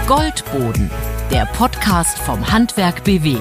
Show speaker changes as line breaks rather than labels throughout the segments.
Goldboden, der Podcast vom Handwerk BW.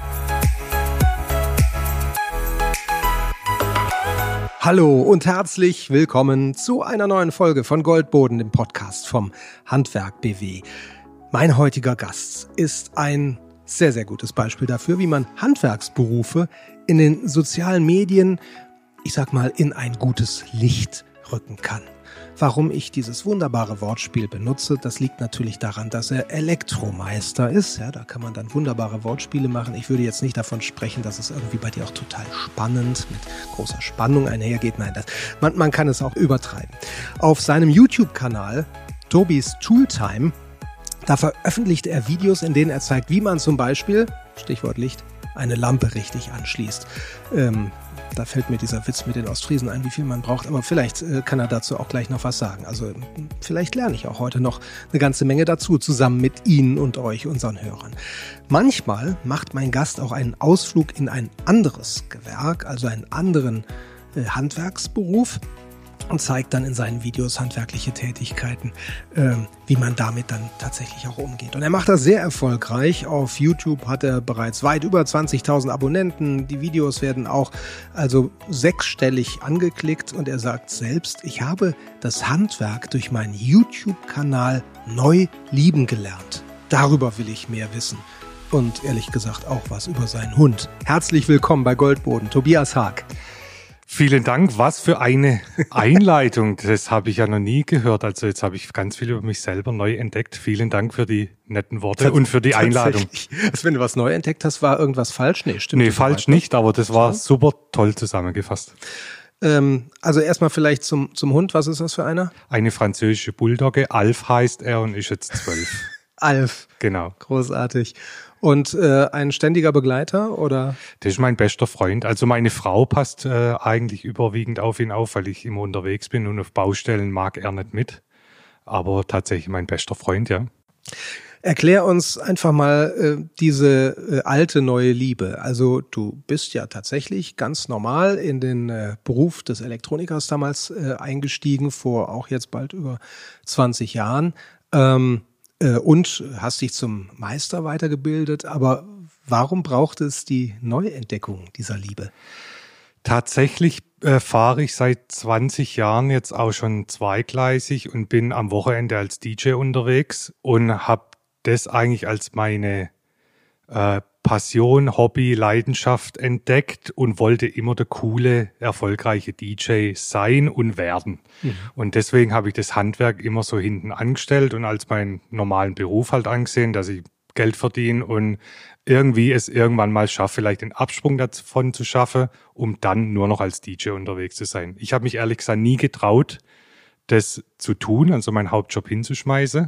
Hallo und herzlich willkommen zu einer neuen Folge von Goldboden, dem Podcast vom Handwerk BW. Mein heutiger Gast ist ein sehr, sehr gutes Beispiel dafür, wie man Handwerksberufe in den sozialen Medien, ich sag mal, in ein gutes Licht rücken kann. Warum ich dieses wunderbare Wortspiel benutze, das liegt natürlich daran, dass er Elektromeister ist. Ja, da kann man dann wunderbare Wortspiele machen. Ich würde jetzt nicht davon sprechen, dass es irgendwie bei dir auch total spannend, mit großer Spannung einhergeht. Nein, man kann es auch übertreiben. Auf seinem YouTube-Kanal Tobis Tooltime, da veröffentlicht er Videos, in denen er zeigt, wie man zum Beispiel, Stichwort Licht, eine Lampe richtig anschließt. Da fällt mir dieser Witz mit den Ostfriesen ein, wie viel man braucht, aber vielleicht kann er dazu auch gleich noch was sagen. Also vielleicht lerne ich auch heute noch eine ganze Menge dazu, zusammen mit Ihnen und euch, unseren Hörern. Manchmal macht mein Gast auch einen Ausflug in ein anderes Gewerk, also einen anderen Handwerksberuf, und zeigt dann in seinen Videos handwerkliche Tätigkeiten, wie man damit dann tatsächlich auch umgeht. Und er macht das sehr erfolgreich. Auf YouTube hat er bereits weit über 20.000 Abonnenten. Die Videos werden auch also sechsstellig angeklickt. Und er sagt selbst, ich habe das Handwerk durch meinen YouTube-Kanal neu lieben gelernt. Darüber will ich mehr wissen. Und ehrlich gesagt auch was über seinen Hund. Herzlich willkommen bei Goldboden, Tobias Haag.
Vielen Dank. Was für eine Einleitung. Das habe ich ja noch nie gehört. Also jetzt habe ich ganz viel über mich selber neu entdeckt. Vielen Dank für die netten Worte und für die Einladung.
Also wenn du was neu entdeckt hast, war irgendwas falsch? Nee, stimmt.
Nee, falsch nicht, aber das war super toll zusammengefasst.
Also erstmal vielleicht zum Hund. Was ist das für einer?
Eine französische Bulldogge. Alf heißt er und ist jetzt 12.
Alf.
Genau.
Großartig. Und ein ständiger Begleiter, oder?
Das ist mein bester Freund. Also meine Frau passt eigentlich überwiegend auf ihn auf, weil ich immer unterwegs bin und auf Baustellen mag er nicht mit. Aber tatsächlich mein bester Freund, ja.
Erklär uns einfach mal diese alte neue Liebe. Also du bist ja tatsächlich ganz normal in den Beruf des Elektronikers damals eingestiegen, vor auch jetzt bald über 20 Jahren. Und hast dich zum Meister weitergebildet, aber warum braucht es die Neuentdeckung dieser Liebe?
Tatsächlich fahre ich seit 20 Jahren jetzt auch schon zweigleisig und bin am Wochenende als DJ unterwegs und habe das eigentlich als meine Passion, Hobby, Leidenschaft entdeckt und wollte immer der coole, erfolgreiche DJ sein und werden. Mhm. Und deswegen habe ich das Handwerk immer so hinten angestellt und als meinen normalen Beruf halt angesehen, dass ich Geld verdiene und irgendwie es irgendwann mal schaffe, vielleicht den Absprung davon zu schaffen, um dann nur noch als DJ unterwegs zu sein. Ich habe mich ehrlich gesagt nie getraut, das zu tun, also meinen Hauptjob hinzuschmeißen.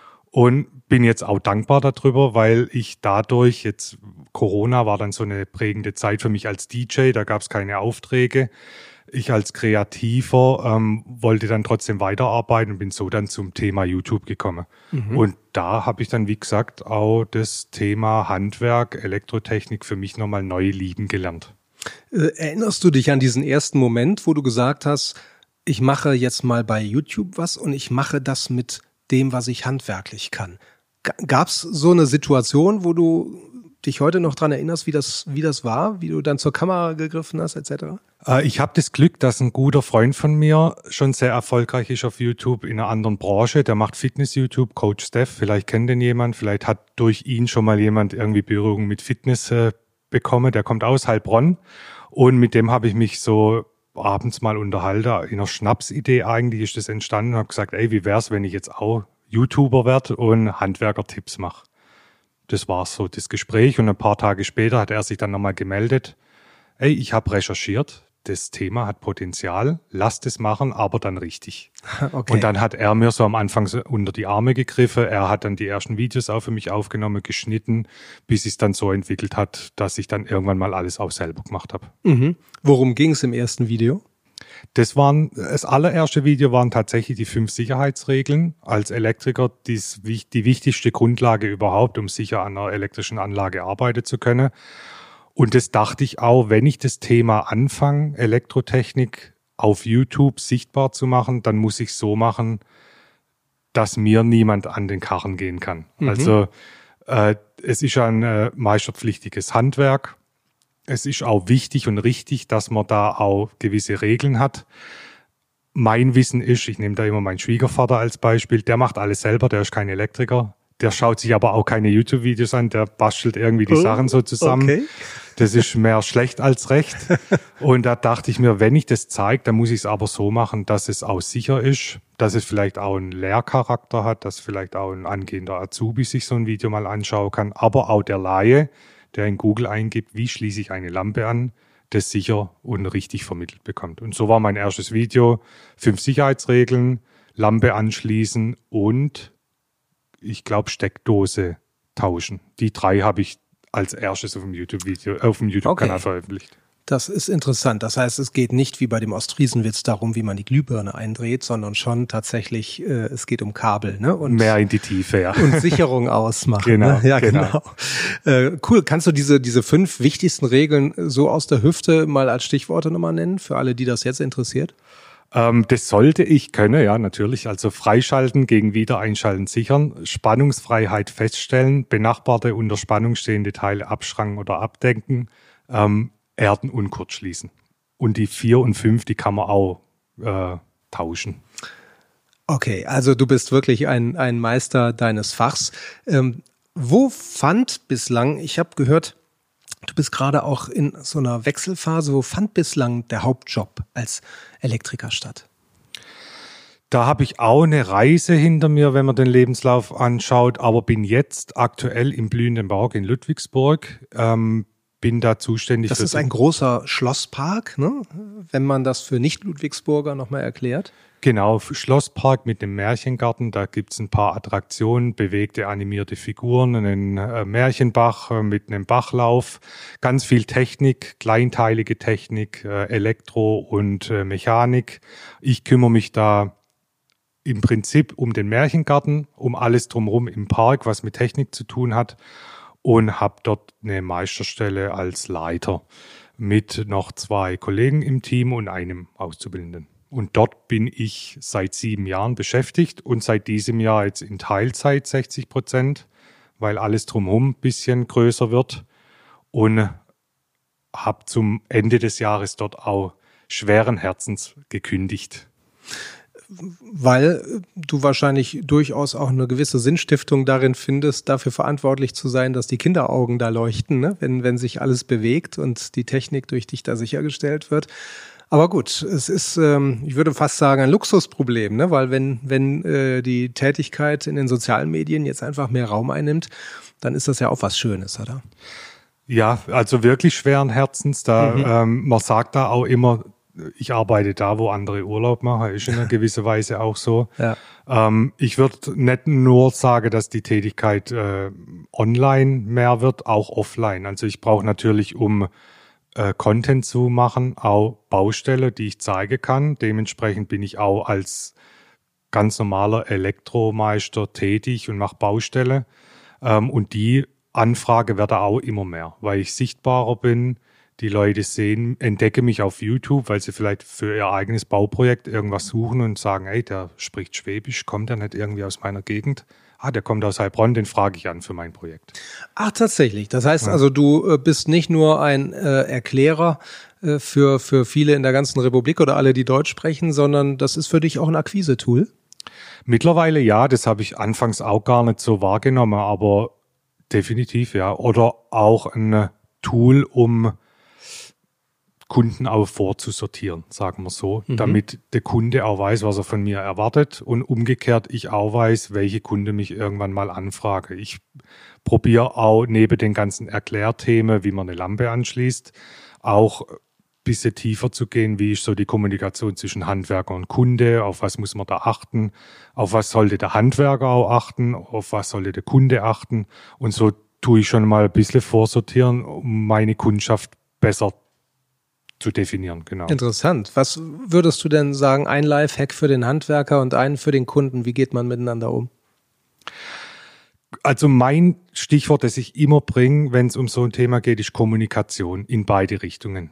Und bin jetzt auch dankbar darüber, weil ich dadurch jetzt, Corona war dann so eine prägende Zeit für mich als DJ, da gab es keine Aufträge. Ich als Kreativer wollte dann trotzdem weiterarbeiten und bin so dann zum Thema YouTube gekommen. Mhm. Und da habe ich dann, wie gesagt, auch das Thema Handwerk, Elektrotechnik für mich nochmal neu lieben gelernt.
Erinnerst du dich an diesen ersten Moment, wo du gesagt hast, ich mache jetzt mal bei YouTube was und ich mache das mit dem, was ich handwerklich kann? Gab's so eine Situation, wo du dich heute noch dran erinnerst, wie das war, wie du dann zur Kamera gegriffen hast, etc.?
Ich habe das Glück, dass ein guter Freund von mir schon sehr erfolgreich ist auf YouTube in einer anderen Branche. Der macht Fitness-YouTube, Coach Steph. Vielleicht kennt den jemand, vielleicht hat durch ihn schon mal jemand irgendwie Berührung mit Fitness bekommen. Der kommt aus Heilbronn und mit dem habe ich mich so abends mal unterhalten. In einer Schnapsidee eigentlich ist das entstanden und habe gesagt, ey, wie wär's, wenn ich jetzt auch YouTuber werde und Handwerker-Tipps mache. Das war so das Gespräch und ein paar Tage später hat er sich dann nochmal gemeldet. Ey, ich habe recherchiert, das Thema hat Potenzial, lass das machen, aber dann richtig. Okay. Und dann hat er mir so am Anfang so unter die Arme gegriffen. Er hat dann die ersten Videos auch für mich aufgenommen, geschnitten, bis es dann so entwickelt hat, dass ich dann irgendwann mal alles auch selber gemacht habe.
Mhm. Worum ging es im ersten Video?
Das allererste Video waren tatsächlich die 5 Sicherheitsregeln. Als Elektriker die wichtigste Grundlage überhaupt, um sicher an einer elektrischen Anlage arbeiten zu können. Und das dachte ich auch, wenn ich das Thema anfange, Elektrotechnik auf YouTube sichtbar zu machen, dann muss ich so machen, dass mir niemand an den Karren gehen kann. Also es ist ein meisterpflichtiges Handwerk. Es ist auch wichtig und richtig, dass man da auch gewisse Regeln hat. Mein Wissen ist, ich nehme da immer meinen Schwiegervater als Beispiel, der macht alles selber, der ist kein Elektriker. Der schaut sich aber auch keine YouTube-Videos an, der bastelt irgendwie die Sachen so zusammen. Okay. Das ist mehr schlecht als recht. Und da dachte ich mir, wenn ich das zeige, dann muss ich es aber so machen, dass es auch sicher ist, dass es vielleicht auch einen Lehrcharakter hat, dass vielleicht auch ein angehender Azubi sich so ein Video mal anschauen kann, aber auch der Laie, der in Google eingibt, wie schließe ich eine Lampe an, das sicher und richtig vermittelt bekommt. Und so war mein erstes Video, 5 Sicherheitsregeln, Lampe anschließen und ich glaube, Steckdose tauschen. Die 3 habe ich als erstes auf dem YouTube-Kanal veröffentlicht.
Das ist interessant. Das heißt, es geht nicht wie bei dem Ostfriesenwitz darum, wie man die Glühbirne eindreht, sondern schon tatsächlich, es geht um Kabel, ne? Und
mehr in die Tiefe, ja.
Und Sicherung ausmachen.
Genau,
ne? Ja, genau. Cool. Kannst du diese 5 wichtigsten Regeln so aus der Hüfte mal als Stichworte nochmal nennen, für alle, die das jetzt interessiert?
Das sollte ich können, ja, natürlich. Also freischalten, gegen Wiedereinschalten sichern, Spannungsfreiheit feststellen, benachbarte unter Spannung stehende Teile abschranken oder abdenken, erden und kurzschließen. Und die 4 und 5, die kann man auch tauschen.
Okay, also du bist wirklich ein Meister deines Fachs. Wo fand bislang, ich habe gehört, du bist gerade auch in so einer Wechselphase, wo fand bislang der Hauptjob als Elektriker statt?
Da habe ich auch eine Reise hinter mir, wenn man den Lebenslauf anschaut, aber bin jetzt aktuell im blühenden Park in Ludwigsburg, bin da zuständig.
Das ist ein großer Schlosspark, ne? Wenn man das für Nicht-Ludwigsburger nochmal erklärt.
Genau, Schlosspark mit dem Märchengarten, da gibt's ein paar Attraktionen, bewegte animierte Figuren, einen Märchenbach mit einem Bachlauf, ganz viel Technik, kleinteilige Technik, Elektro und Mechanik. Ich kümmere mich da im Prinzip um den Märchengarten, um alles drumherum im Park, was mit Technik zu tun hat, und habe dort eine Meisterstelle als Leiter mit noch 2 Kollegen im Team und einem Auszubildenden. Und dort bin ich seit 7 Jahren beschäftigt und seit diesem Jahr jetzt in Teilzeit 60%, weil alles drumherum ein bisschen größer wird, und habe zum Ende des Jahres dort auch schweren Herzens gekündigt.
Weil du wahrscheinlich durchaus auch eine gewisse Sinnstiftung darin findest, dafür verantwortlich zu sein, dass die Kinderaugen da leuchten, ne? Wenn sich alles bewegt und die Technik durch dich da sichergestellt wird. Aber gut, es ist, ich würde fast sagen, ein Luxusproblem, ne? Weil wenn die Tätigkeit in den sozialen Medien jetzt einfach mehr Raum einnimmt, dann ist das ja auch was Schönes, oder?
Ja, also wirklich schweren Herzens. Man sagt da auch immer, ich arbeite da, wo andere Urlaub machen, ist in einer gewisser Weise auch so. Ja. Ich würde nicht nur sagen, dass die Tätigkeit online mehr wird, auch offline. Also ich brauche natürlich, um Content zu machen, auch Baustelle, die ich zeigen kann. Dementsprechend bin ich auch als ganz normaler Elektromeister tätig und mache Baustelle. Und die Anfrage wird auch immer mehr, weil ich sichtbarer bin. Die Leute entdecken mich auf YouTube, weil sie vielleicht für ihr eigenes Bauprojekt irgendwas suchen und sagen, ey, der spricht Schwäbisch, kommt der nicht irgendwie aus meiner Gegend? Der kommt aus Heilbronn, den frage ich an für mein Projekt.
Ach, tatsächlich. Das heißt also, du bist nicht nur ein Erklärer für viele in der ganzen Republik oder alle, die Deutsch sprechen, sondern das ist für dich auch ein Akquise-Tool?
Mittlerweile ja, das habe ich anfangs auch gar nicht so wahrgenommen, aber definitiv ja. Oder auch ein Tool, um Kunden auch vorzusortieren, sagen wir so, damit der Kunde auch weiß, was er von mir erwartet, und umgekehrt ich auch weiß, welche Kunde mich irgendwann mal anfrage. Ich probiere auch neben den ganzen Erklärthemen, wie man eine Lampe anschließt, auch ein bisschen tiefer zu gehen, wie ist so die Kommunikation zwischen Handwerker und Kunde, auf was muss man da achten, auf was sollte der Handwerker auch achten, auf was sollte der Kunde achten, und so tue ich schon mal ein bisschen vorsortieren, um meine Kundschaft besser zu definieren, genau.
Interessant. Was würdest du denn sagen, ein Lifehack für den Handwerker und einen für den Kunden? Wie geht man miteinander um?
Also mein Stichwort, das ich immer bringe, wenn es um so ein Thema geht, ist Kommunikation in beide Richtungen.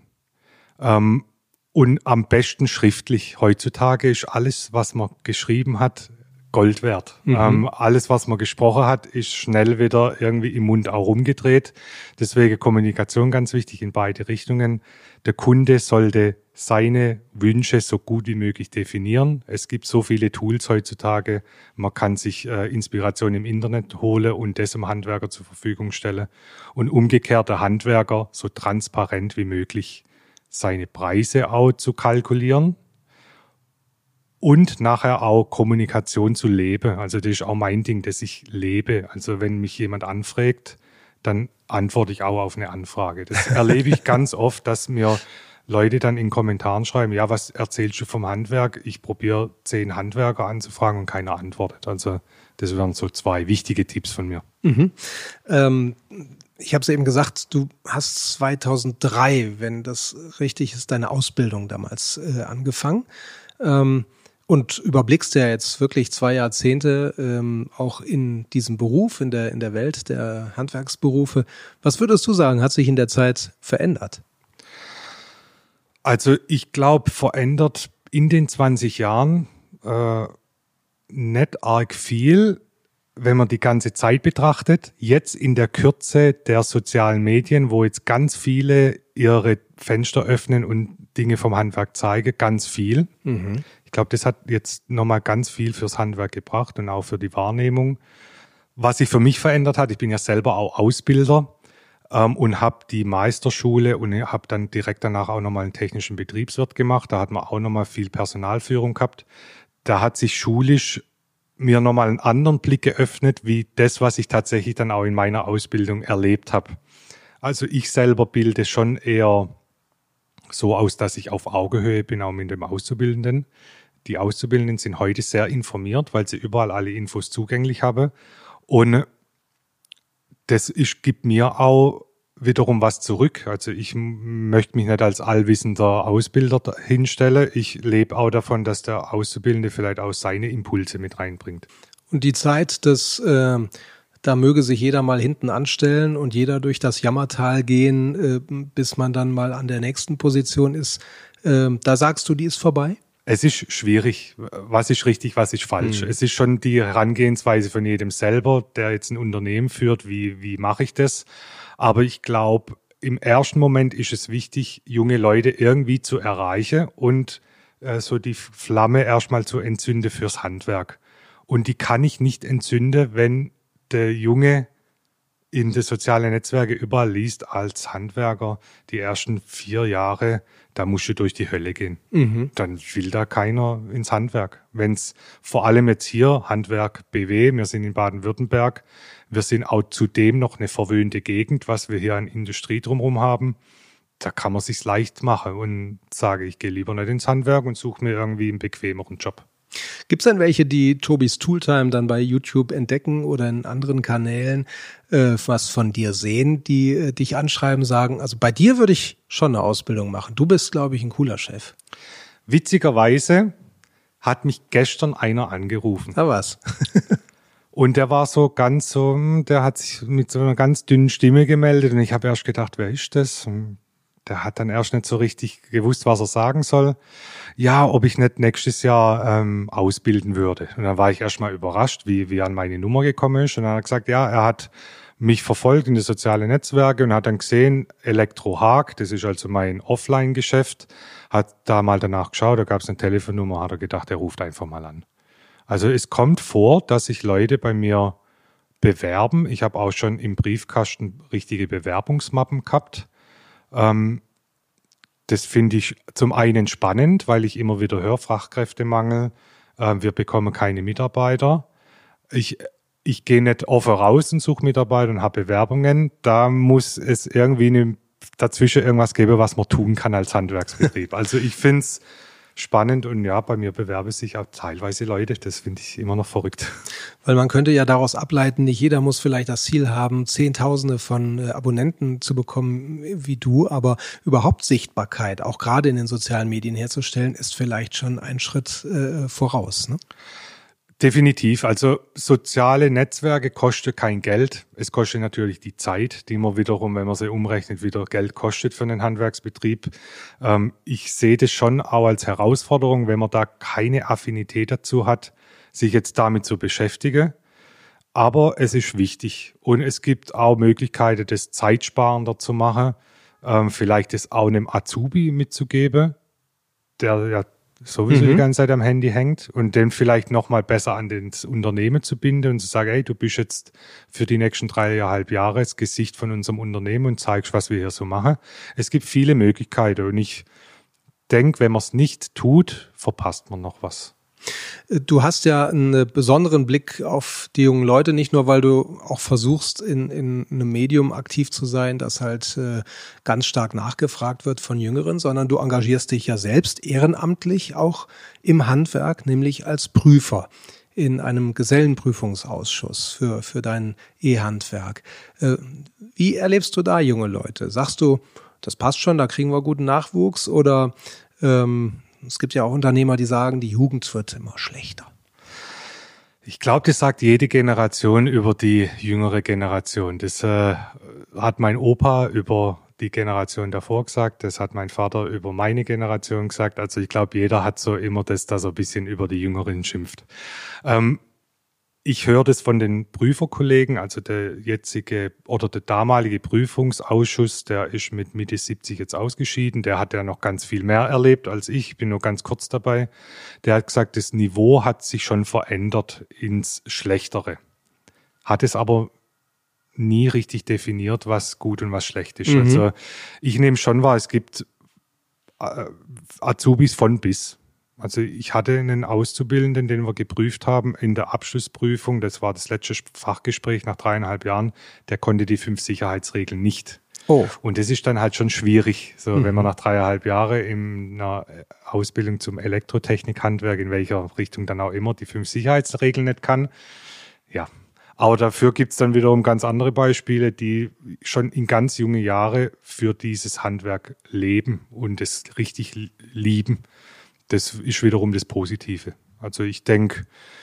Und am besten schriftlich. Heutzutage ist alles, was man geschrieben hat, Gold wert. Alles, was man gesprochen hat, ist schnell wieder irgendwie im Mund auch rumgedreht. Deswegen Kommunikation ganz wichtig in beide Richtungen. Der Kunde sollte seine Wünsche so gut wie möglich definieren. Es gibt so viele Tools heutzutage. Man kann sich Inspiration im Internet holen und das dem Handwerker zur Verfügung stellen. Und umgekehrt der Handwerker so transparent wie möglich seine Preise auch zu kalkulieren. Und nachher auch Kommunikation zu leben. Also das ist auch mein Ding, dass ich lebe. Also wenn mich jemand anfragt, dann antworte ich auch auf eine Anfrage. Das erlebe ich ganz oft, dass mir Leute dann in Kommentaren schreiben, ja, was erzählst du vom Handwerk? Ich probiere 10 Handwerker anzufragen und keiner antwortet. Also das wären so 2 wichtige Tipps von mir.
Ich habe es eben gesagt, du hast 2003, wenn das richtig ist, deine Ausbildung damals angefangen. Und überblickst ja jetzt wirklich 2 Jahrzehnte auch in diesem Beruf, in der Welt der Handwerksberufe. Was würdest du sagen, hat sich in der Zeit verändert?
Also ich glaube, verändert in den 20 Jahren nicht arg viel, wenn man die ganze Zeit betrachtet. Jetzt in der Kürze der sozialen Medien, wo jetzt ganz viele ihre Fenster öffnen und Dinge vom Handwerk zeigen, ganz viel. Ich glaube, das hat jetzt nochmal ganz viel fürs Handwerk gebracht und auch für die Wahrnehmung. Was sich für mich verändert hat, ich bin ja selber auch Ausbilder und habe die Meisterschule und habe dann direkt danach auch nochmal einen technischen Betriebswirt gemacht. Da hat man auch nochmal viel Personalführung gehabt. Da hat sich schulisch mir nochmal einen anderen Blick geöffnet, wie das, was ich tatsächlich dann auch in meiner Ausbildung erlebt habe. Also ich selber bilde schon eher so aus, dass ich auf Augenhöhe bin, auch mit dem Auszubildenden. Die Auszubildenden sind heute sehr informiert, weil sie überall alle Infos zugänglich haben. Und das gibt mir auch wiederum was zurück. Also ich möchte mich nicht als allwissender Ausbilder hinstellen. Ich lebe auch davon, dass der Auszubildende vielleicht auch seine Impulse mit reinbringt.
Und die Zeit des da möge sich jeder mal hinten anstellen und jeder durch das Jammertal gehen, bis man dann mal an der nächsten Position ist. Da sagst du, die ist vorbei?
Es ist schwierig. Was ist richtig, was ist falsch? Es ist schon die Herangehensweise von jedem selber, der jetzt ein Unternehmen führt. Wie mache ich das? Aber ich glaube, im ersten Moment ist es wichtig, junge Leute irgendwie zu erreichen und so die Flamme erstmal zu entzünden fürs Handwerk. Und die kann ich nicht entzünden, wenn der Junge in den sozialen Netzwerken überall liest, als Handwerker die ersten 4 Jahre, da musst du durch die Hölle gehen. Dann will da keiner ins Handwerk. Wenn es vor allem jetzt hier, Handwerk BW, wir sind in Baden-Württemberg, wir sind auch zudem noch eine verwöhnte Gegend, was wir hier an Industrie drumherum haben, da kann man sich's leicht machen und sage, ich gehe lieber nicht ins Handwerk und suche mir irgendwie einen bequemeren Job.
Gibt es denn welche, die Tobis Tooltime dann bei YouTube entdecken oder in anderen Kanälen was von dir sehen, die dich anschreiben, sagen, also bei dir würde ich schon eine Ausbildung machen. Du bist, glaube ich, ein cooler Chef.
Witzigerweise hat mich gestern einer angerufen.
Da was.
Und der war der hat sich mit so einer ganz dünnen Stimme gemeldet und ich habe erst gedacht, wer ist das? Und der hat dann erst nicht so richtig gewusst, was er sagen soll. Ja, ob ich nicht nächstes Jahr ausbilden würde. Und dann war ich erst mal überrascht, wie an meine Nummer gekommen ist. Und dann hat er gesagt, ja, er hat mich verfolgt in die sozialen Netzwerke und hat dann gesehen, Elektro Haag, das ist also mein Offline-Geschäft, hat da mal danach geschaut, da gab es eine Telefonnummer, hat er gedacht, er ruft einfach mal an. Also es kommt vor, dass sich Leute bei mir bewerben. Ich habe auch schon im Briefkasten richtige Bewerbungsmappen gehabt. Das finde ich zum einen spannend, weil ich immer wieder höre, Fachkräftemangel, wir bekommen keine Mitarbeiter. Ich gehe nicht offen raus und suche Mitarbeiter und habe Bewerbungen. Da muss es irgendwie dazwischen irgendwas geben, was man tun kann als Handwerksbetrieb. Also ich finde es spannend und ja, bei mir bewerben sich auch teilweise Leute. Das finde ich immer noch verrückt.
Weil man könnte ja daraus ableiten, nicht jeder muss vielleicht das Ziel haben, Zehntausende von Abonnenten zu bekommen wie du, aber überhaupt Sichtbarkeit, auch gerade in den sozialen Medien herzustellen, ist vielleicht schon ein Schritt voraus, ne?
Definitiv. Also soziale Netzwerke kosten kein Geld. Es kostet natürlich die Zeit, die man wiederum, wenn man sie umrechnet, wieder Geld kostet für einen Handwerksbetrieb. Ich sehe das schon auch als Herausforderung, wenn man da keine Affinität dazu hat, sich jetzt damit zu beschäftigen. Aber es ist wichtig und es gibt auch Möglichkeiten, das zeitsparender zu machen, vielleicht das auch einem Azubi mitzugeben, der ja sowieso die ganze Zeit am Handy hängt und den vielleicht nochmal besser an das Unternehmen zu binden und zu sagen, hey, du bist jetzt für die nächsten 3,5 Jahre das Gesicht von unserem Unternehmen und zeigst, was wir hier so machen. Es gibt viele Möglichkeiten und ich denke, wenn man es nicht tut, verpasst man noch was.
Du hast ja einen besonderen Blick auf die jungen Leute, nicht nur, weil du auch versuchst, in einem Medium aktiv zu sein, das halt ganz stark nachgefragt wird von Jüngeren, sondern du engagierst dich ja selbst ehrenamtlich auch im Handwerk, nämlich als Prüfer in einem Gesellenprüfungsausschuss für dein E-Handwerk. Wie erlebst du da junge Leute? Sagst du, das passt schon, da kriegen wir guten Nachwuchs oder es gibt ja auch Unternehmer, die sagen, die Jugend wird immer schlechter.
Ich glaube, das sagt jede Generation über die jüngere Generation. Das hat mein Opa über die Generation davor gesagt, das hat mein Vater über meine Generation gesagt. Also ich glaube, jeder hat so immer das, dass er ein bisschen über die Jüngeren schimpft. Ich höre das von den Prüferkollegen, also der jetzige oder der damalige Prüfungsausschuss, der ist mit Mitte 70 jetzt ausgeschieden. Der hat ja noch ganz viel mehr erlebt als ich bin nur ganz kurz dabei. Der hat gesagt, das Niveau hat sich schon verändert ins Schlechtere. Hat es aber nie richtig definiert, was gut und was schlecht ist. Also ich nehme schon wahr, es gibt Azubis von bis. Also ich hatte einen Auszubildenden, den wir geprüft haben in der Abschlussprüfung. Das war das letzte Fachgespräch nach 3,5 Jahren. Der konnte die 5 Sicherheitsregeln nicht. Oh. Und das ist dann halt schon schwierig. So, wenn man nach 3,5 Jahren in einer Ausbildung zum Elektrotechnikhandwerk, in welcher Richtung dann auch immer, die 5 Sicherheitsregeln nicht kann. Ja. Aber dafür gibt's dann wiederum ganz andere Beispiele, die schon in ganz junge Jahre für dieses Handwerk leben und es richtig lieben. Das ist wiederum das Positive. Also ich denke,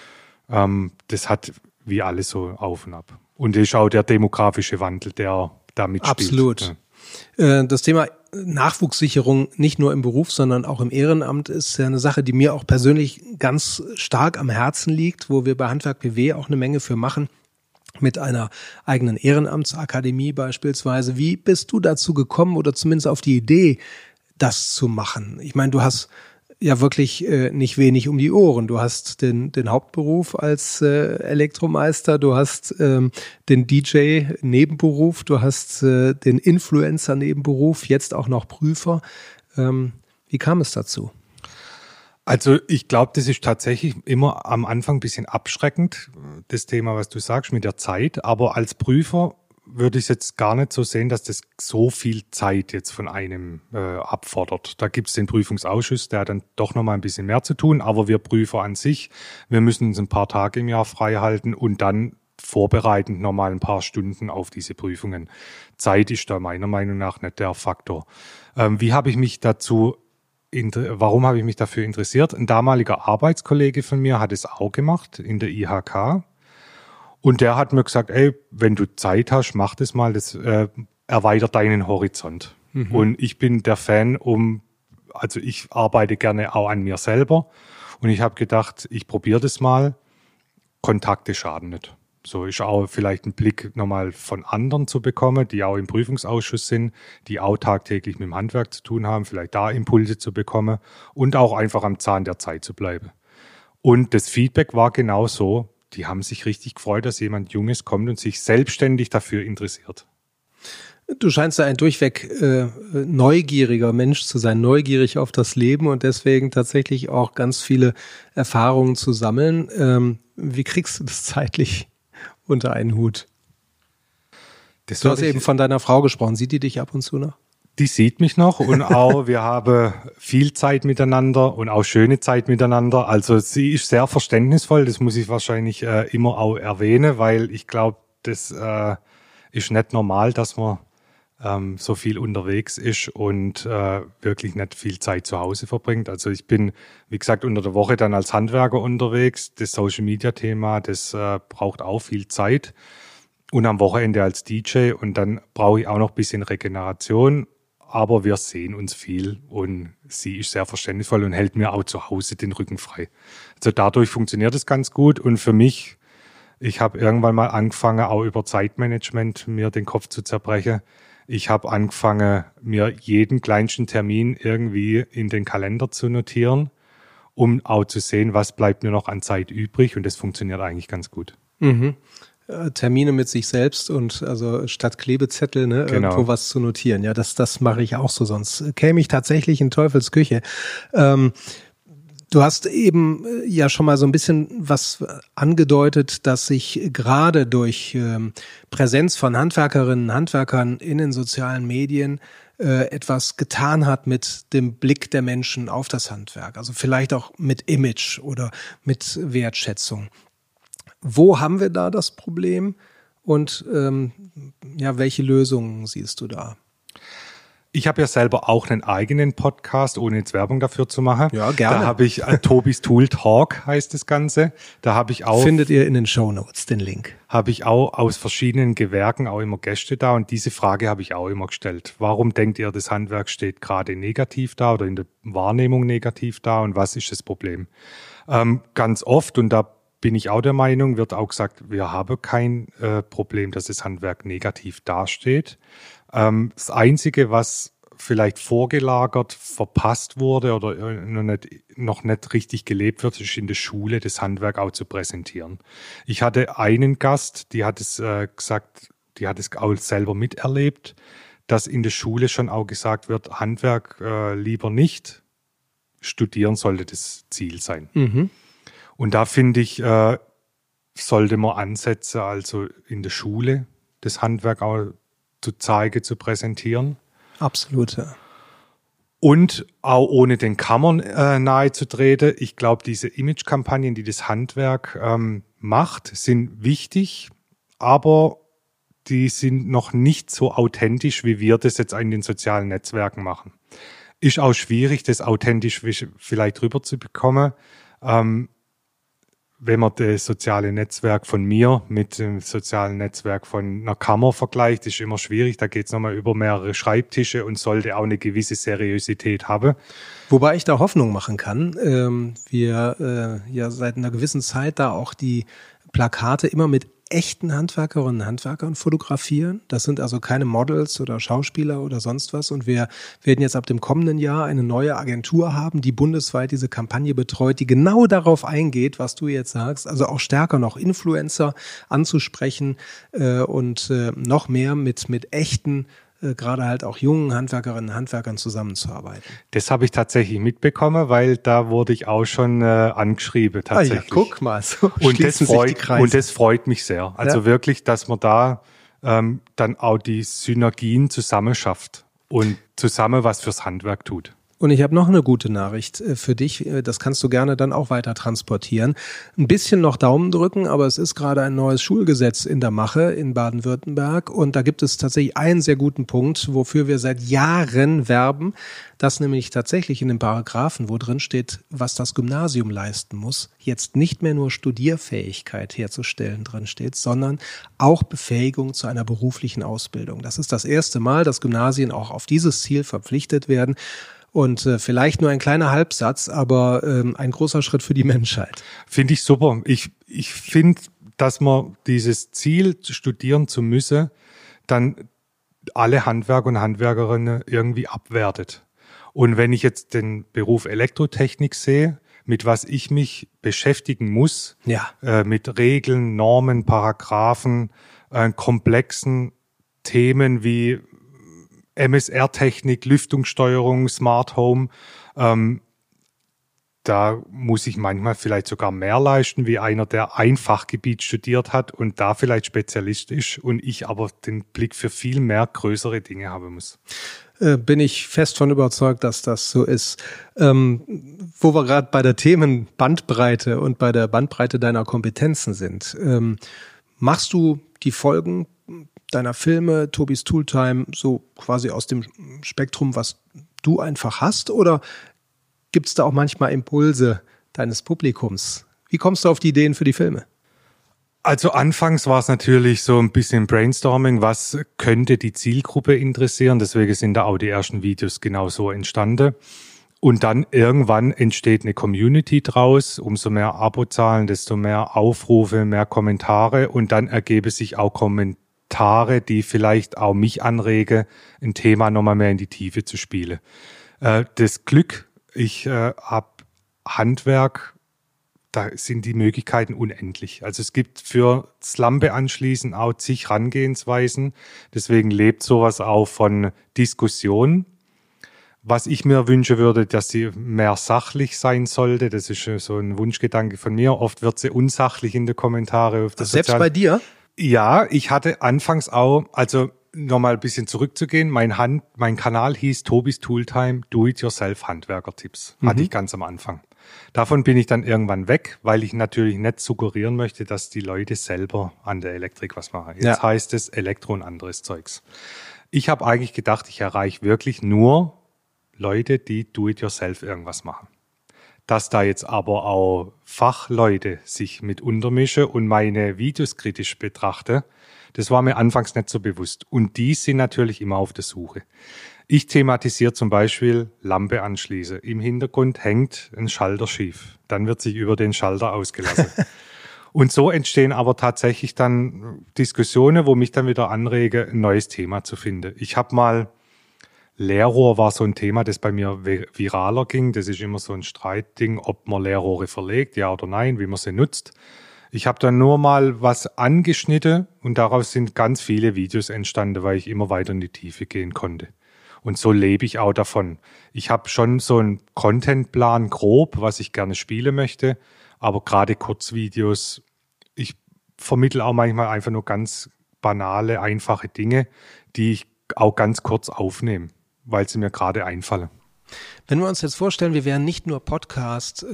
das hat wie alles so auf und ab. Und das ist auch der demografische Wandel, der da mitspielt.
Absolut. Ja. Das Thema Nachwuchssicherung nicht nur im Beruf, sondern auch im Ehrenamt ist ja eine Sache, die mir auch persönlich ganz stark am Herzen liegt, wo wir bei Handwerk BW auch eine Menge für machen. Mit einer eigenen Ehrenamtsakademie beispielsweise. Wie bist du dazu gekommen oder zumindest auf die Idee, das zu machen? Ich meine, du hast ja wirklich nicht wenig um die Ohren. Du hast den Hauptberuf als Elektromeister, du hast den DJ-Nebenberuf, du hast den Influencer-Nebenberuf, jetzt auch noch Prüfer. Wie kam es dazu?
Also ich glaube, das ist tatsächlich immer am Anfang ein bisschen abschreckend, das Thema, was du sagst, mit der Zeit. Aber als Prüfer würde ich es jetzt gar nicht so sehen, dass das so viel Zeit jetzt von einem abfordert. Da gibt es den Prüfungsausschuss, der hat dann doch nochmal ein bisschen mehr zu tun. Aber wir Prüfer an sich, wir müssen uns ein paar Tage im Jahr frei halten und dann vorbereitend nochmal ein paar Stunden auf diese Prüfungen. Zeit ist da meiner Meinung nach nicht der Faktor. Warum habe ich mich dafür interessiert? Ein damaliger Arbeitskollege von mir hat es auch gemacht in der IHK. Und der hat mir gesagt, ey, wenn du Zeit hast, mach das mal, das erweitert deinen Horizont. Und ich bin der Fan also ich arbeite gerne auch an mir selber. Und ich habe gedacht, ich probiere das mal. Kontakte schaden nicht. So ist auch vielleicht ein Blick nochmal von anderen zu bekommen, die auch im Prüfungsausschuss sind, die auch tagtäglich mit dem Handwerk zu tun haben, vielleicht da Impulse zu bekommen und auch einfach am Zahn der Zeit zu bleiben. Und das Feedback war genau so, die haben sich richtig gefreut, dass jemand Junges kommt und sich selbstständig dafür interessiert.
Du scheinst ja ein durchweg neugieriger Mensch zu sein, neugierig auf das Leben und deswegen tatsächlich auch ganz viele Erfahrungen zu sammeln. Wie kriegst du das zeitlich unter einen Hut? Du hast eben von deiner Frau gesprochen. Sieht die dich ab und zu noch?
Die sieht mich noch und auch wir haben viel Zeit miteinander und auch schöne Zeit miteinander. Also sie ist sehr verständnisvoll, das muss ich wahrscheinlich immer auch erwähnen, weil ich glaube, das ist nicht normal, dass man so viel unterwegs ist und wirklich nicht viel Zeit zu Hause verbringt. Also ich bin, wie gesagt, unter der Woche dann als Handwerker unterwegs. Das Social-Media-Thema, das braucht auch viel Zeit. Und am Wochenende als DJ und dann brauche ich auch noch ein bisschen Regeneration. aber wir sehen uns viel und sie ist sehr verständnisvoll und hält mir auch zu Hause den Rücken frei. Also dadurch funktioniert es ganz gut und für mich, ich habe irgendwann mal angefangen, auch über Zeitmanagement mir den Kopf zu zerbrechen. Ich habe angefangen, mir jeden kleinsten Termin irgendwie in den Kalender zu notieren, um auch zu sehen, was bleibt mir noch an Zeit übrig und das funktioniert eigentlich ganz gut.
Mhm. Termine mit sich selbst und also statt Klebezettel, ne,
Genau.
Irgendwo was zu notieren. Ja, das mache ich auch so, sonst käme ich tatsächlich in Teufels Küche. Du hast eben ja schon mal so ein bisschen was angedeutet, dass sich gerade durch Präsenz von Handwerkerinnen und Handwerkern in den sozialen Medien etwas getan hat mit dem Blick der Menschen auf das Handwerk. Also vielleicht auch mit Image oder mit Wertschätzung. Wo haben wir da das Problem und welche Lösungen siehst du da?
Ich habe ja selber auch einen eigenen Podcast, ohne jetzt Werbung dafür zu machen.
Ja, gerne.
Da habe ich Tobis Tool Talk heißt das Ganze. Da habe ich auch
findet ihr in den Shownotes den Link.
Habe ich auch aus verschiedenen Gewerken auch immer Gäste da und diese Frage habe ich auch immer gestellt. Warum denkt ihr, das Handwerk steht gerade negativ da oder in der Wahrnehmung negativ da und was ist das Problem? Ganz oft, und da bin ich auch der Meinung, wird auch gesagt, wir haben kein Problem, dass das Handwerk negativ dasteht. Das Einzige, was vielleicht vorgelagert, verpasst wurde oder noch nicht richtig gelebt wird, ist in der Schule das Handwerk auch zu präsentieren. Ich hatte einen Gast, die hat es gesagt, die hat es auch selber miterlebt, dass in der Schule schon auch gesagt wird, Handwerk lieber nicht, studieren sollte das Ziel sein.
Mhm.
Und da finde ich, sollte man ansetzen, also in der Schule das Handwerk auch zu zeigen, zu präsentieren.
Absolut, ja.
Und auch ohne den Kammern nahe zu treten. Ich glaube, diese Image-Kampagnen, die das Handwerk macht, sind wichtig, aber die sind noch nicht so authentisch, wie wir das jetzt in den sozialen Netzwerken machen. Ist auch schwierig, das authentisch vielleicht rüberzubekommen. Wenn man das soziale Netzwerk von mir mit dem sozialen Netzwerk von einer Kammer vergleicht, ist immer schwierig. Da geht es nochmal über mehrere Schreibtische und sollte auch eine gewisse Seriosität haben.
Wobei ich da Hoffnung machen kann. Wir ja seit einer gewissen Zeit da auch die Plakate immer mit echten Handwerkerinnen und Handwerkern fotografieren. Das sind also keine Models oder Schauspieler oder sonst was. Und wir werden jetzt ab dem kommenden Jahr eine neue Agentur haben, die bundesweit diese Kampagne betreut, die genau darauf eingeht, was du jetzt sagst. Also auch stärker noch Influencer anzusprechen und noch mehr mit echten gerade halt auch jungen Handwerkerinnen und Handwerkern zusammenzuarbeiten.
Das habe ich tatsächlich mitbekommen, weil da wurde ich auch schon angeschrieben tatsächlich.
Ah ja, guck mal, so
und das freut mich sehr. Also
ja.
Wirklich, dass man da dann auch die Synergien zusammen schafft und zusammen was fürs Handwerk tut.
Und ich habe noch eine gute Nachricht für dich, das kannst du gerne dann auch weiter transportieren. Ein bisschen noch Daumen drücken, aber es ist gerade ein neues Schulgesetz in der Mache in Baden-Württemberg und da gibt es tatsächlich einen sehr guten Punkt, wofür wir seit Jahren werben, dass nämlich tatsächlich in den Paragraphen, wo drin steht, was das Gymnasium leisten muss, jetzt nicht mehr nur Studierfähigkeit herzustellen drin steht, sondern auch Befähigung zu einer beruflichen Ausbildung. Das ist das erste Mal, dass Gymnasien auch auf dieses Ziel verpflichtet werden. Und vielleicht nur ein kleiner Halbsatz, aber ein großer Schritt für die Menschheit.
Finde ich super. Ich finde, dass man dieses Ziel, studieren zu müssen, dann alle Handwerker und Handwerkerinnen irgendwie abwertet. Und wenn ich jetzt den Beruf Elektrotechnik sehe, mit was ich mich beschäftigen muss,
ja.
Mit Regeln, Normen, Paragraphen, komplexen Themen wie MSR-Technik, Lüftungssteuerung, Smart Home, da muss ich manchmal vielleicht sogar mehr leisten, wie einer, der ein Fachgebiet studiert hat und da vielleicht Spezialist ist und ich aber den Blick für viel mehr größere Dinge haben muss.
Bin ich fest von überzeugt, dass das so ist. Wo wir gerade bei der Themenbandbreite und bei der Bandbreite deiner Kompetenzen sind, machst du die Folgen deiner Filme, Tobis Tooltime, so quasi aus dem Spektrum, was du einfach hast? Oder gibt es da auch manchmal Impulse deines Publikums? Wie kommst du auf die Ideen für die Filme?
Also anfangs war es natürlich so ein bisschen Brainstorming, was könnte die Zielgruppe interessieren. Deswegen sind da auch die ersten Videos genau so entstanden. Und dann irgendwann entsteht eine Community draus. Umso mehr Abozahlen, desto mehr Aufrufe, mehr Kommentare. Und dann ergeben sich auch Kommentare, die vielleicht auch mich anregen, ein Thema nochmal mehr in die Tiefe zu spielen. Das Glück, ich habe Handwerk, da sind die Möglichkeiten unendlich. Also es gibt für das Lampe anschließen auch zig Herangehensweisen. Deswegen lebt sowas auch von Diskussion. Was ich mir wünschen würde, dass sie mehr sachlich sein sollte. Das ist so ein Wunschgedanke von mir. Oft wird sie unsachlich in den Kommentaren.
Selbst bei dir?
Ja, ich hatte anfangs auch, also nochmal ein bisschen zurückzugehen, mein Kanal hieß Tobis Tooltime Do-It-Yourself Handwerker-Tipps. Hatte ich ganz am Anfang. Davon bin ich dann irgendwann weg, weil ich natürlich nicht suggerieren möchte, dass die Leute selber an der Elektrik was machen. Jetzt heißt es Elektro und anderes Zeugs. Ich habe eigentlich gedacht, ich erreiche wirklich nur Leute, die Do-It-Yourself irgendwas machen. Dass da jetzt aber auch Fachleute sich mit untermischen und meine Videos kritisch betrachten, das war mir anfangs nicht so bewusst. Und die sind natürlich immer auf der Suche. Ich thematisiere zum Beispiel Lampe anschließen. Im Hintergrund hängt ein Schalter schief. Dann wird sich über den Schalter ausgelassen. Und so entstehen aber tatsächlich dann Diskussionen, wo mich dann wieder anrege, ein neues Thema zu finden. Ich habe mal, Leerrohr war so ein Thema, das bei mir viraler ging. Das ist immer so ein Streitding, ob man Leerrohre verlegt, ja oder nein, wie man sie nutzt. Ich habe dann nur mal was angeschnitten und daraus sind ganz viele Videos entstanden, weil ich immer weiter in die Tiefe gehen konnte. Und so lebe ich auch davon. Ich habe schon so einen Contentplan grob, was ich gerne spielen möchte, aber gerade Kurzvideos, ich vermittle auch manchmal einfach nur ganz banale, einfache Dinge, die ich auch ganz kurz aufnehme, weil sie mir gerade einfallen.
Wenn wir uns jetzt vorstellen, wir wären nicht nur Podcast,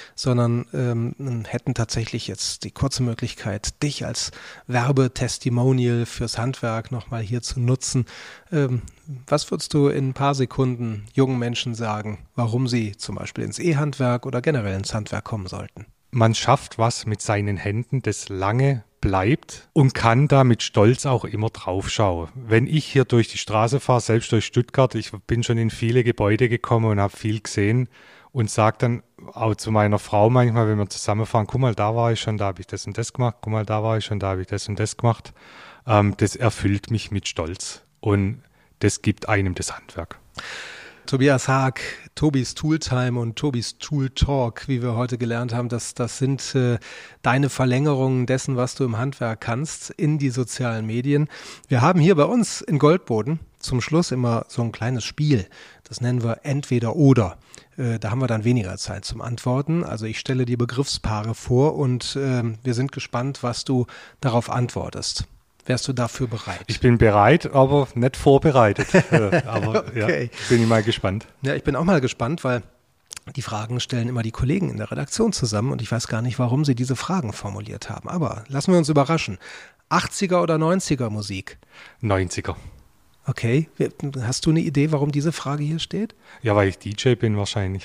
sondern hätten tatsächlich jetzt die kurze Möglichkeit, dich als Werbetestimonial fürs Handwerk nochmal hier zu nutzen. Was würdest du in ein paar Sekunden jungen Menschen sagen, warum sie zum Beispiel ins E-Handwerk oder generell ins Handwerk kommen sollten?
Man schafft was mit seinen Händen, das lange bleibt und kann da mit Stolz auch immer drauf schauen. Wenn ich hier durch die Straße fahre, selbst durch Stuttgart, ich bin schon in viele Gebäude gekommen und habe viel gesehen und sage dann auch zu meiner Frau manchmal, wenn wir zusammenfahren, guck mal, da war ich schon, da habe ich das und das gemacht, guck mal, da war ich schon, da habe ich das und das gemacht. Das erfüllt mich mit Stolz und das gibt einem das Handwerk.
Tobias Haag, Tobis Tooltime und Tobis Tool Talk, wie wir heute gelernt haben, das sind deine Verlängerungen dessen, was du im Handwerk kannst, in die sozialen Medien. Wir haben hier bei uns in Goldboden zum Schluss immer so ein kleines Spiel. Das nennen wir Entweder oder. Da haben wir dann weniger Zeit zum Antworten. Also ich stelle dir Begriffspaare vor und wir sind gespannt, was du darauf antwortest. Wärst du dafür bereit?
Ich bin bereit, aber nicht vorbereitet. Aber
okay.
Ja, bin ich mal gespannt.
Ja, ich bin auch mal gespannt, weil die Fragen stellen immer die Kollegen in der Redaktion zusammen und ich weiß gar nicht, warum sie diese Fragen formuliert haben. Aber lassen wir uns überraschen. 80er oder 90er Musik?
90er.
Okay. Hast du eine Idee, warum diese Frage hier steht?
Ja, weil ich DJ bin wahrscheinlich.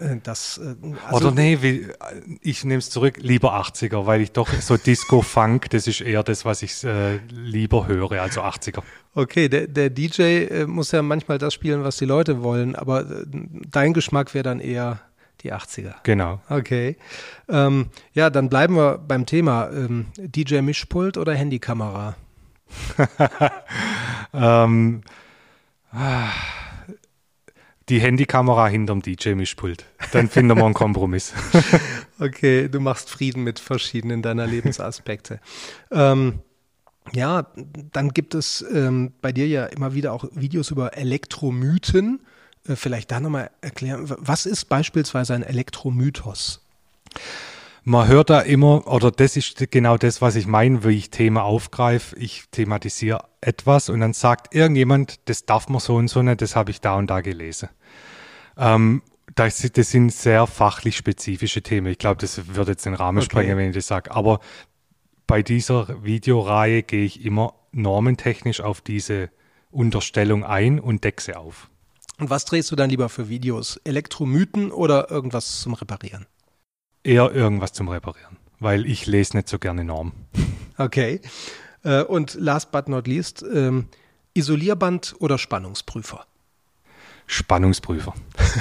Oder
nee, ich nehme es zurück, lieber 80er, weil ich doch so Disco-Funk, das ist eher das, was ich lieber höre, also 80er.
Okay, der DJ muss ja manchmal das spielen, was die Leute wollen, aber dein Geschmack wäre dann eher die 80er.
Genau.
Okay. Ja, dann bleiben wir beim Thema. DJ-Mischpult oder Handykamera?
Die Handykamera hinterm DJ-Mischpult. Dann finden wir einen Kompromiss.
Okay, du machst Frieden mit verschiedenen deiner Lebensaspekte. Ja, dann gibt es bei dir ja immer wieder auch Videos über Elektromythen. Vielleicht da nochmal erklären, was ist beispielsweise ein Elektromythos?
Man hört da immer, oder das ist genau das, was ich meine, wie ich Themen aufgreife. Ich thematisiere etwas und dann sagt irgendjemand, das darf man so und so nicht, das habe ich da und da gelesen. Das sind sehr fachlich spezifische Themen. Ich glaube, das würde jetzt den Rahmen sprengen, wenn ich das sage. Aber bei dieser Videoreihe gehe ich immer normentechnisch auf diese Unterstellung ein und decke sie auf.
Und was drehst du dann lieber für Videos? Elektromythen oder irgendwas zum Reparieren?
Eher irgendwas zum Reparieren, weil ich lese nicht so gerne Norm.
Okay. Und last but not least, Isolierband oder Spannungsprüfer?
Spannungsprüfer.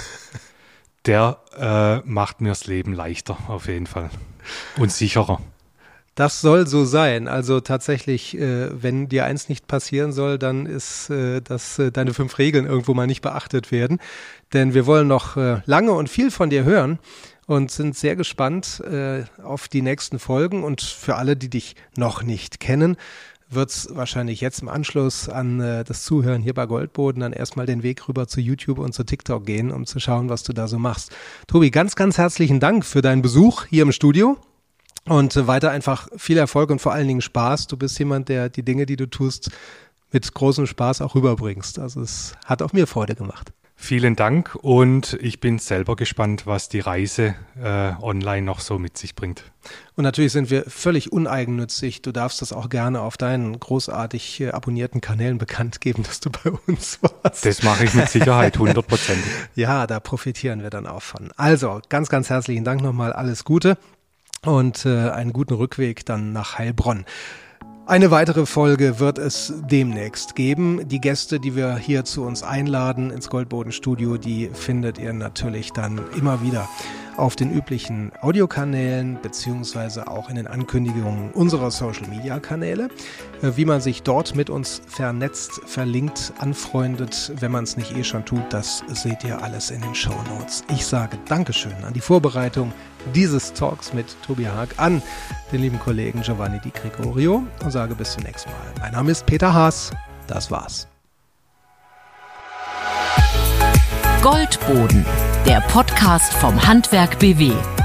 Der macht mir das Leben leichter, auf jeden Fall. Und sicherer.
Das soll so sein. Also tatsächlich, wenn dir eins nicht passieren soll, dann ist, dass deine 5 Regeln irgendwo mal nicht beachtet werden. Denn wir wollen noch lange und viel von dir hören und sind sehr gespannt auf die nächsten Folgen. Und für alle, die dich noch nicht kennen, wird es wahrscheinlich jetzt im Anschluss an das Zuhören hier bei Goldboden dann erstmal den Weg rüber zu YouTube und zu TikTok gehen, um zu schauen, was du da so machst. Tobi, ganz, ganz herzlichen Dank für deinen Besuch hier im Studio. Und weiter einfach viel Erfolg und vor allen Dingen Spaß. Du bist jemand, der die Dinge, die du tust, mit großem Spaß auch rüberbringst. Also es hat auch mir Freude gemacht.
Vielen Dank und ich bin selber gespannt, was die Reise online noch so mit sich bringt.
Und natürlich sind wir völlig uneigennützig. Du darfst das auch gerne auf deinen großartig abonnierten Kanälen bekannt geben, dass du bei uns warst.
Das mache ich mit Sicherheit, 100%.
Ja, da profitieren wir dann auch von. Also ganz, ganz herzlichen Dank nochmal. Alles Gute. Und einen guten Rückweg dann nach Heilbronn. Eine weitere Folge wird es demnächst geben. Die Gäste, die wir hier zu uns einladen ins Goldboden-Studio, die findet ihr natürlich dann immer wieder auf den üblichen Audiokanälen beziehungsweise auch in den Ankündigungen unserer Social-Media-Kanäle. Wie man sich dort mit uns vernetzt, verlinkt, anfreundet, wenn man es nicht eh schon tut, das seht ihr alles in den Shownotes. Ich sage Dankeschön an die Vorbereitung dieses Talks mit Tobi Haag, an den lieben Kollegen Giovanni Di Gregorio und sage bis zum nächsten Mal. Mein Name ist Peter Haas. Das war's.
Goldboden, der Podcast vom Handwerk BW.